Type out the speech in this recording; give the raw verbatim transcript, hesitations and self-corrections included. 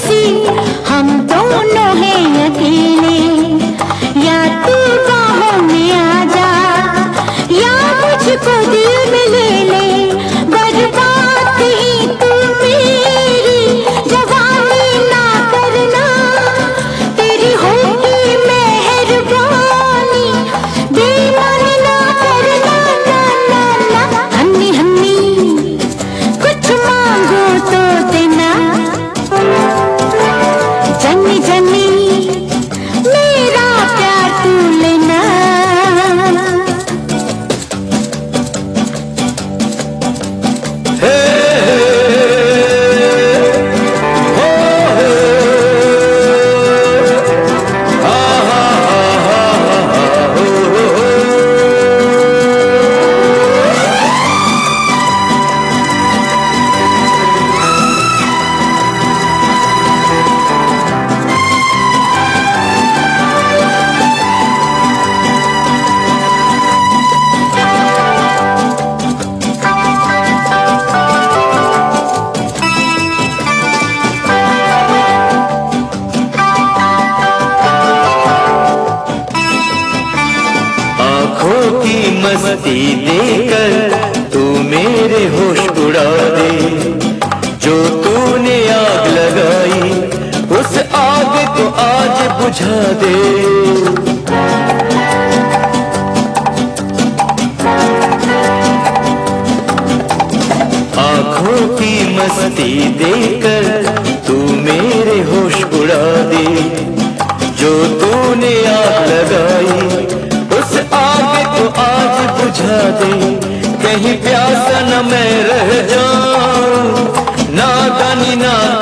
बसी हम दोनों हैं अकेले, या तू बाहों में आ जा या मुझको दिल में ले ले। बर्बाद ही तू मेरी जवानी ना करना, तेरी होगी मेहरबानी बेईमानी ना करना। ना ना ना हन्नी हन्नी कुछ मांगो तो देना, जन्नी जन्नी मेरा प्यार तू लेना। आँखों की मस्ती देकर तू मेरे होश उड़ा दे, जो तूने आग लगाई उस आग को आज बुझा दे। आँखों की मस्ती देकर तू मेरे होश उड़ा दे, जो तूने आग लगाई उस आग को आज बुझा दे। कहीं प्यासा न मैं रह जाऊं, नादानी ना